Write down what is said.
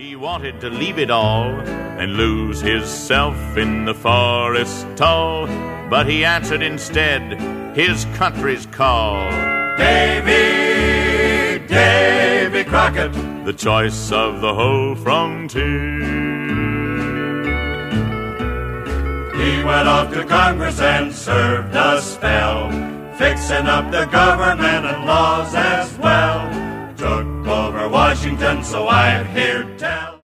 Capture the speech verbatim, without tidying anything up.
He wanted to leave it all and lose hisself in the forest tall, but he answered instead his country's call. Davy, Davy Crockett, the choice of the whole frontier. He went off to Congress and served a spell, fixing up the government and laws as well. Took over Washington, so I've heard tell.